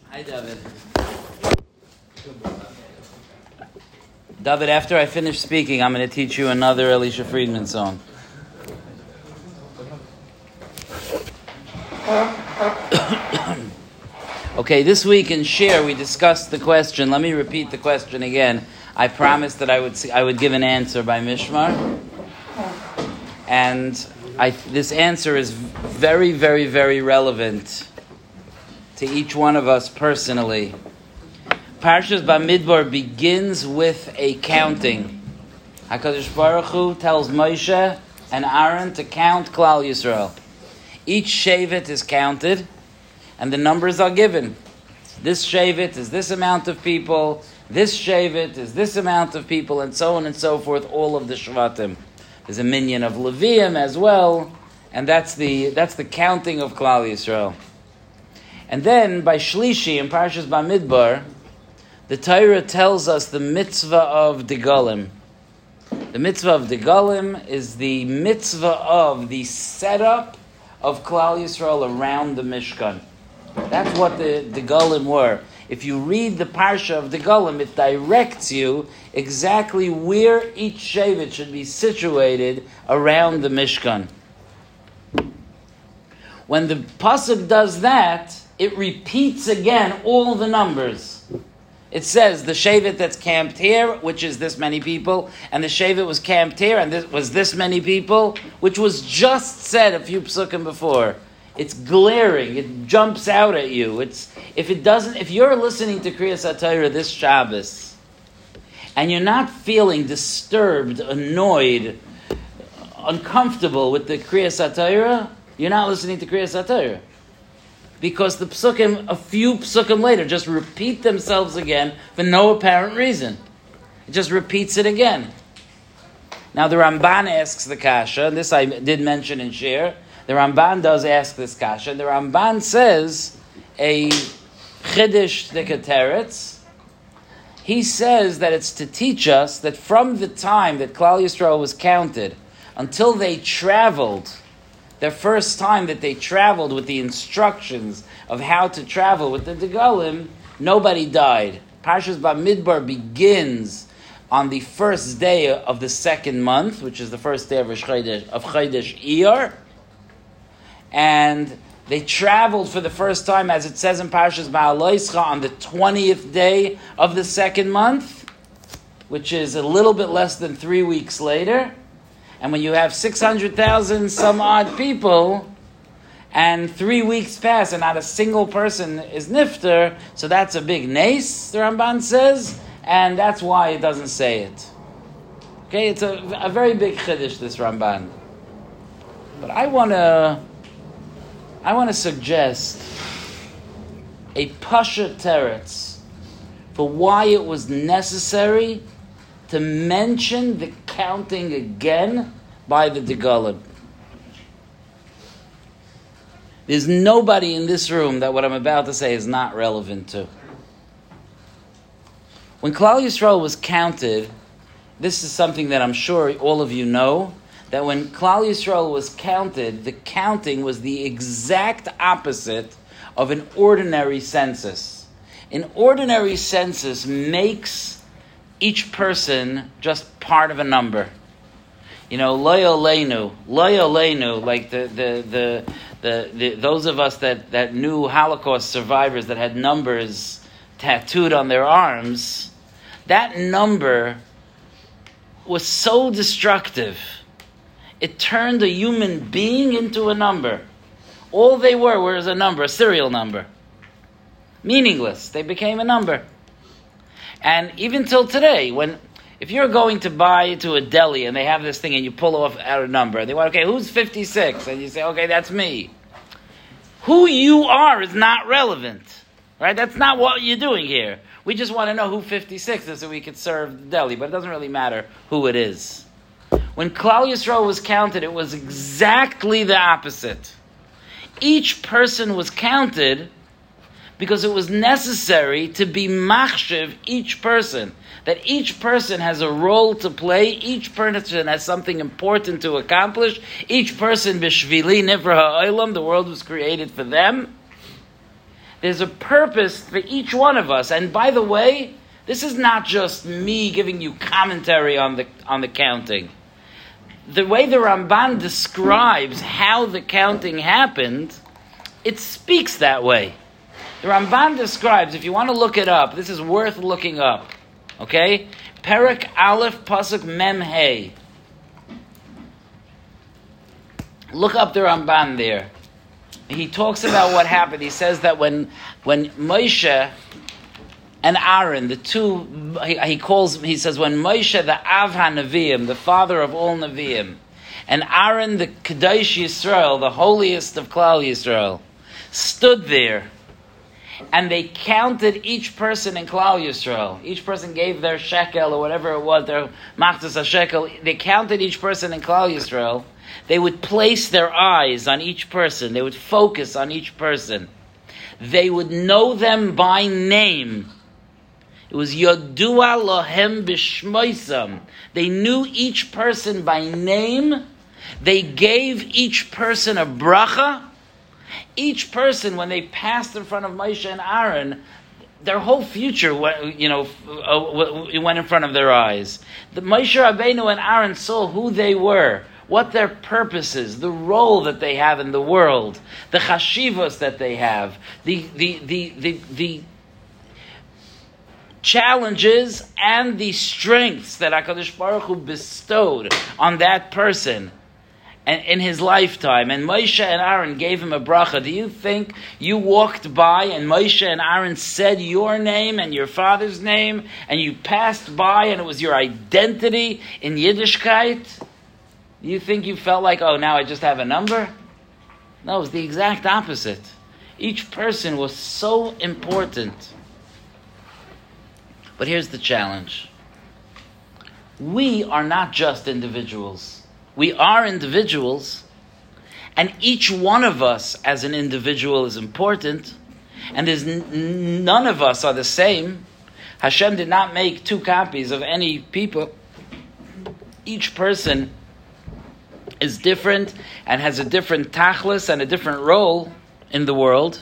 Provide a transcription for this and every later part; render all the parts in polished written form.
Hi, David. David, after I finish speaking, I'm going to teach you another Elisha Friedman song. Okay, this week in Shir, we discussed the question. Let me repeat the question again. I promised that I would give an answer by Mishmar. And this answer is very, very, very relevant to each one of us personally. Parshas Bamidbar begins with a counting. HaKadosh Baruch Hu tells Moshe and Aaron to count Klal Yisrael. Each Shevet is counted, and the numbers are given. This Shevet is this amount of people, this Shevet is this amount of people, and so on and so forth, all of the Shvatim. There's a minyan of Levium as well, and that's the counting of Klal Yisrael. And then, by Shlishi, in Parshas Bamidbar, the Torah tells us the mitzvah of Degalim. The mitzvah of Degalim is the mitzvah of the setup of Klal Yisrael around the Mishkan. That's what the Degalim were. If you read the Parsha of Degalim, it directs you exactly where each Shevet should be situated around the Mishkan. When the Pasuk does that, it repeats again all the numbers. It says the Shevet that's camped here, which is this many people, and the Shevet was camped here, and this was this many people, which was just said a few psukim before. It's glaring. It jumps out at you. If you're listening to Kriyas HaTorah this Shabbos, and you're not feeling disturbed, annoyed, uncomfortable with the Kriyas HaTorah, you're not listening to Kriyas HaTorah. Because the psukim, a few psukim later, just repeat themselves again for no apparent reason. It just repeats it again. Now the Ramban asks the kasha, and this I did mention in Shir. The Ramban does ask this kasha. The Ramban says a chiddush dekateret. He says that it's to teach us that from the time that Klal Yisrael was counted until they traveled, the first time that they traveled with the instructions of how to travel with the Degalim, nobody died. Parshas Bamidbar begins on the first day of the second month, which is the first day of Chodesh Iyar, and they traveled for the first time, as it says in Parshas Ba'aloischa, on the 20th day of the second month, which is a little bit less than 3 weeks later. And when you have 600,000 some odd people, and 3 weeks pass and not a single person is nifter, so that's a big nace, the Ramban says, and that's why it doesn't say it. Okay, it's a very big chiddush, this Ramban. But I want to suggest a pasha teretz for why it was necessary to mention the counting again by the Degalim. There's nobody in this room that what I'm about to say is not relevant to. When Klal Yisrael was counted, this is something that I'm sure all of you know, that when Klal Yisrael was counted, the counting was the exact opposite of an ordinary census. An ordinary census makes each person just part of a number. You know, lo yoleinu, like the those of us that knew Holocaust survivors that had numbers tattooed on their arms, that number was so destructive. It turned a human being into a number. All they were was a number, a serial number. Meaningless. They became a number. And even till today, if you're going to buy to a deli and they have this thing and you pull out a number, and they want, okay, who's 56? And you say, okay, that's me. Who you are is not relevant, right? That's not what you're doing here. We just want to know who 56 is so we could serve the deli, but it doesn't really matter who it is. When Klal Yisrael was counted, it was exactly the opposite. Each person was counted because it was necessary to be machshev each person. That each person has a role to play, each person has something important to accomplish, each person b'shvili nivra ha'olam, the world was created for them. There's a purpose for each one of us. And by the way, this is not just me giving you commentary on the counting. The way the Ramban describes how the counting happened, it speaks that way. The Ramban describes, if you want to look it up, this is worth looking up. Okay? Perek Aleph Pasuk Mem Hey. Look up the Ramban there. He talks about what happened. He says that when Moshe and Aaron, the two, he says when Moshe, the Av HaNeviim, the father of all Neviim, and Aaron, the Kadosh Yisrael, the holiest of Klal Yisrael, stood there, and they counted each person in Klal Yisrael. Each person gave their shekel or whatever it was, their machzas shekel. They counted each person in Klal Yisrael. They would place their eyes on each person. They would focus on each person. They would know them by name. It was Yodua Lohem B'Shmoisam. They knew each person by name. They gave each person a bracha. Each person, when they passed in front of Moshe and Aaron, their whole future, went in front of their eyes. The Moshe Rabbeinu and Aaron saw who they were, what their purpose is, the role that they have in the world, the chashivos that they have, the challenges and the strengths that HaKadosh Baruch Hu bestowed on that person and in his lifetime. And Moshe and Aaron gave him a bracha. Do you think you walked by and Moshe and Aaron said your name and your father's name and you passed by and it was your identity in Yiddishkeit? Do you think you felt like, oh, now I just have a number? No, it was the exact opposite. Each person was so important. But here's the challenge. We are not just individuals. We are individuals, and each one of us as an individual is important, and there's none of us are the same. Hashem did not make two copies of any people. Each person is different and has a different tachlis and a different role in the world.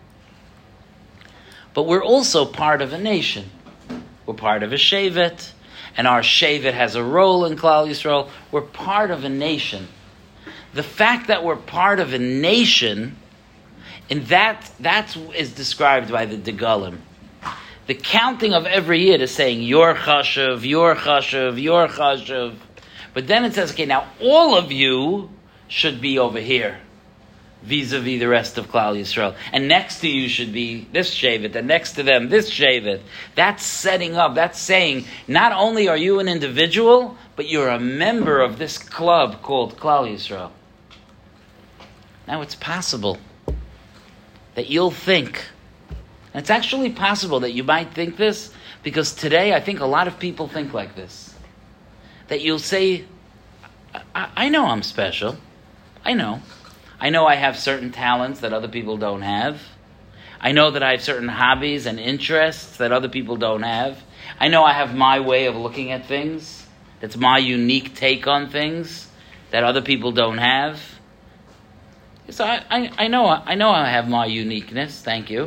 But we're also part of a nation. We're part of a shevet, and our shevet has a role in Klal Yisrael. We're part of a nation. The fact that we're part of a nation, and that is described by the Degalim. The counting of every year is saying, your chashuv, your chashuv, your chashuv. But then it says, okay, now all of you should be over here, vis-a-vis the rest of Klal Yisrael. And next to you should be this shevet, and next to them, this shevet. That's setting up, that's saying, not only are you an individual, but you're a member of this club called Klal Yisrael. Now it's possible that you'll think, and it's actually possible that you might think this, because today I think a lot of people think like this. That you'll say, I know I'm special. I know I have certain talents that other people don't have. I know that I have certain hobbies and interests that other people don't have. I know I have my way of looking at things. That's my unique take on things that other people don't have. So I know I have my uniqueness, thank you.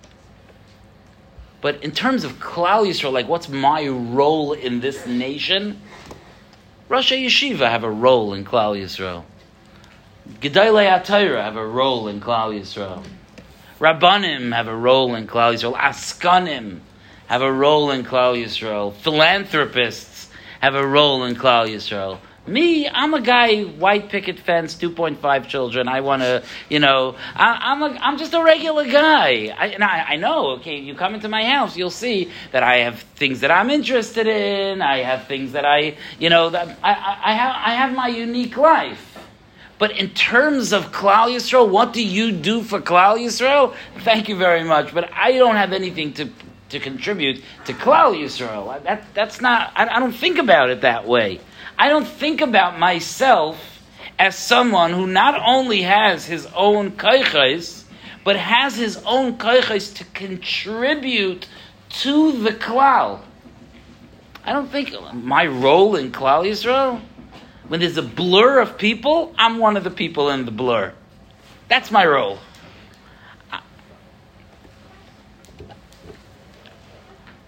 But in terms of Klal Yisrael, like what's my role in this nation? Rosh Yeshiva have a role in Klal Yisrael. Gedolei HaTorah have a role in Klal Yisrael. Rabbanim have a role in Klal Yisrael. Askanim have a role in Klal Yisrael. Philanthropists have a role in Klal Yisrael. Me, I'm a guy, white picket fence, 2.5 children. I want to, I'm just a regular guy. I know, okay, you come into my house, you'll see that I have things that I'm interested in. I have things that I have my unique life. But in terms of Klal Yisrael, what do you do for Klal Yisrael? Thank you very much, but I don't have anything to contribute to Klal Yisrael. That's not, I don't think about it that way. I don't think about myself as someone who not only has his own koiches, but has his own koiches to contribute to the Klal. I don't think my role in Klal Yisrael, when there's a blur of people, I'm one of the people in the blur. That's my role.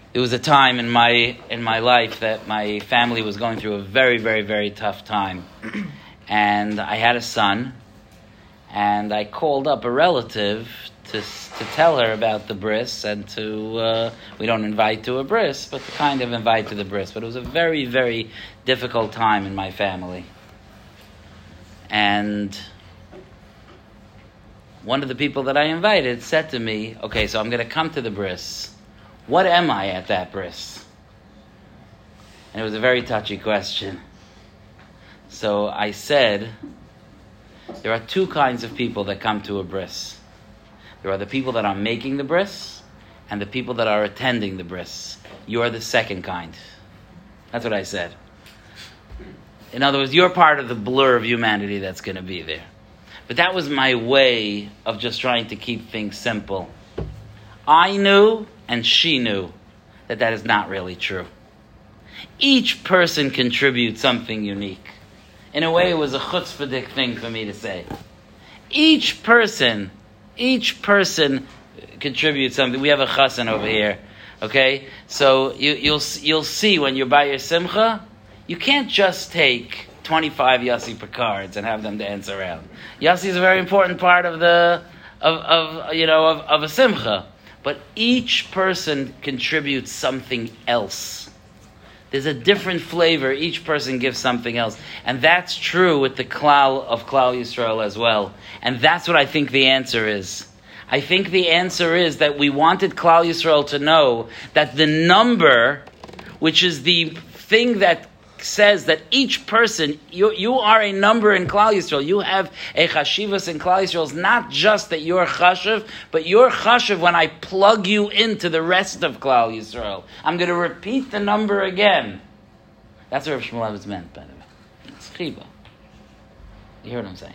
It was a time in my life that my family was going through a very, very, very tough time. And I had a son, and I called up a relative to tell her about the bris, and we don't invite to a bris, but to kind of invite to the bris. But it was a very, very difficult time in my family. And one of the people that I invited said to me, okay, so I'm going to come to the bris. What am I at that bris? And it was a very touchy question. So I said, there are two kinds of people that come to a bris. There are the people that are making the bris and the people that are attending the bris. You are the second kind. That's what I said. In other words, you're part of the blur of humanity that's going to be there. But that was my way of just trying to keep things simple. I knew and she knew that is not really true. Each person contributes something unique. In a way, it was a chutzpahdik thing for me to say. Each person contributes something. We have a chassan over here, okay? So you'll see when you're by your simcha, you can't just take 25 Yossi Picards and have them dance around. Yossi is a very important part of a simcha, but each person contributes something else. There's a different flavor. Each person gives something else. And that's true with the klal of Klal Yisrael as well. And that's what I think the answer is. I think the answer is that we wanted Klal Yisrael to know that the number, which is the thing that says that each person, you are a number in Klal Yisrael. You have a chashivas in Klal Yisrael. It's not just that you're chashiv, but you're chashiv when I plug you into the rest of Klal Yisrael. I'm going to repeat the number again. That's what Rav Shmulevitz meant, by the way. It's chiba. You hear what I'm saying?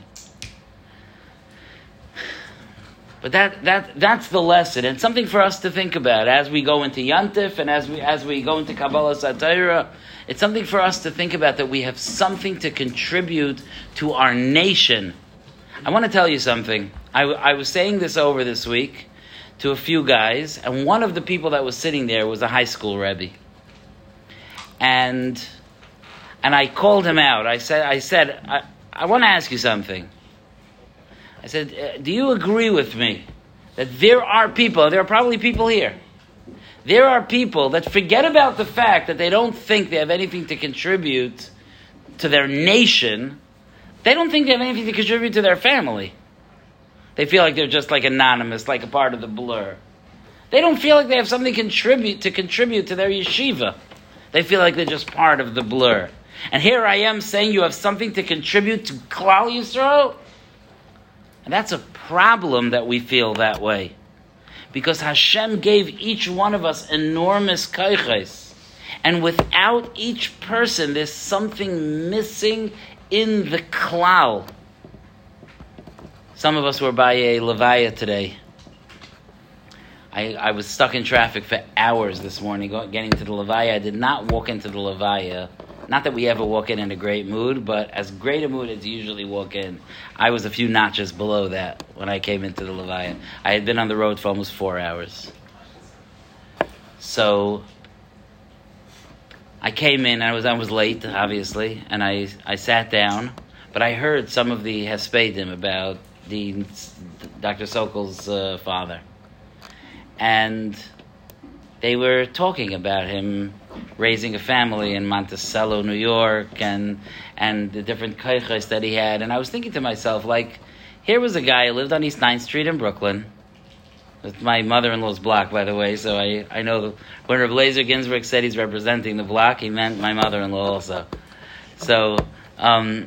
But that's the lesson, and something for us to think about as we go into Yantif and as we go into Kabbalah Satira. It's something for us to think about, that we have something to contribute to our nation. I want to tell you something. I was saying this over this week to a few guys, and one of the people that was sitting there was a high school Rebbe. And I called him out. I said, I want to ask you something. I said, do you agree with me that there are probably people here, there are people that forget about the fact that they don't think they have anything to contribute to their nation. They don't think they have anything to contribute to their family. They feel like they're just like anonymous, like a part of the blur. They don't feel like they have something to contribute to their yeshiva. They feel like they're just part of the blur. And here I am saying you have something to contribute to Klal Yisrael? And that's a problem that we feel that way. Because Hashem gave each one of us enormous kaiches. And without each person, there's something missing in the klal. Some of us were by a levaya today. I was stuck in traffic for hours this morning getting to the levaya. I did not walk into the levaya. Not that we ever walk in a great mood, but as great a mood as you usually walk in. I was a few notches below that when I came into the levaya. I had been on the road for almost 4 hours. So I came in, I was late, obviously, and I sat down, but I heard some of the hespedim about Dr. Sokol's father. And they were talking about him raising a family in Monticello, New York, and the different kaiches that he had. And I was thinking to myself, like, here was a guy who lived on East 9th Street in Brooklyn. It's my mother-in-law's block, by the way, so I know when Reb Leizer Ginsburg said he's representing the block, he meant my mother-in-law also. So, a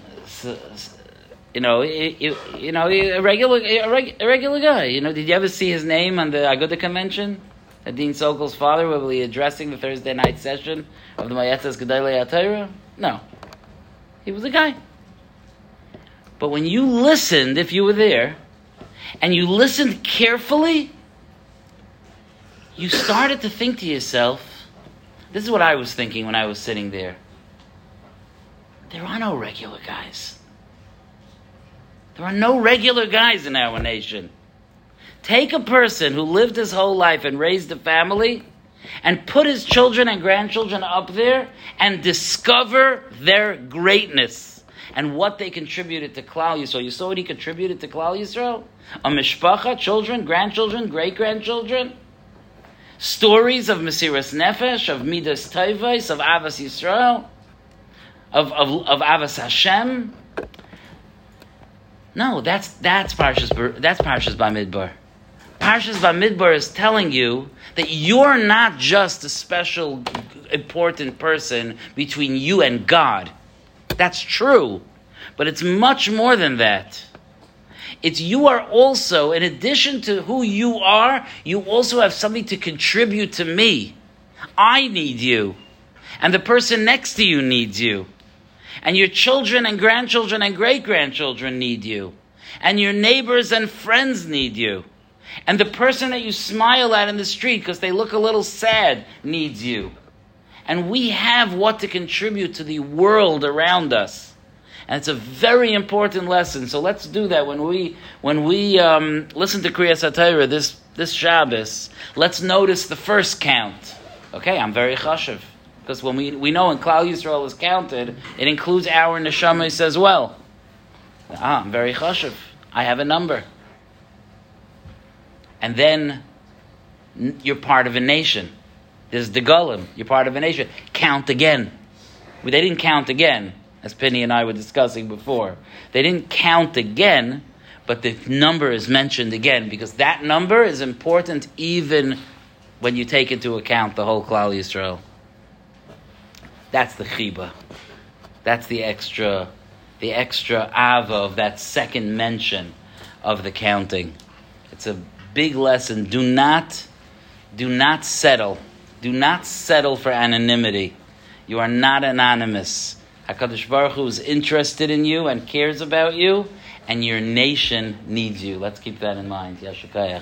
regular guy. Did you ever see his name on the Aguda convention? Dean Sokol's father will be addressing the Thursday night session of the Mayetzes Gedolei HaTorah? No. He was a guy. But when you listened, if you were there, and you listened carefully, you started to think to yourself, this is what I was thinking when I was sitting there. There are no regular guys. There are no regular guys in our nation. Take a person who lived his whole life and raised a family, and put his children and grandchildren up there and discover their greatness and what they contributed to Klal Yisrael. You saw what he contributed to Klal Yisrael? A mishpacha, children, grandchildren, great-grandchildren. Stories of Mesiras Nefesh, of Midas Tevos, of Avas Yisrael, of Avas Hashem. No, that's Parshas Bamidbar. Parshas Bamidbar is telling you that you're not just a special, important person between you and God. That's true, but it's much more than that. It's you are also, in addition to who you are, you also have something to contribute to me. I need you, and the person next to you needs you. And your children and grandchildren and great-grandchildren need you. And your neighbors and friends need you. And the person that you smile at in the street because they look a little sad needs you. And we have what to contribute to the world around us. And it's a very important lesson. So let's do that when we listen to Kriyas HaTorah this Shabbos. Let's notice the first count. Okay, I'm very chashuv. Because when we know when Klal Yisrael is counted, it includes our neshamas as well. I'm very chashuv. I have a number. And then you're part of a nation. There's the Golem. You're part of a nation. Count again. They didn't count again, as Penny and I were discussing before. They didn't count again, but the number is mentioned again, because that number is important even when you take into account the whole Klal Yisrael. That's the chiba. That's the extra ava of that second mention of the counting. It's a big lesson. Do not settle. Do not settle for anonymity. You are not anonymous. HaKadosh Baruch Hu is interested in you and cares about you, and your nation needs you. Let's keep that in mind. Yashikayach.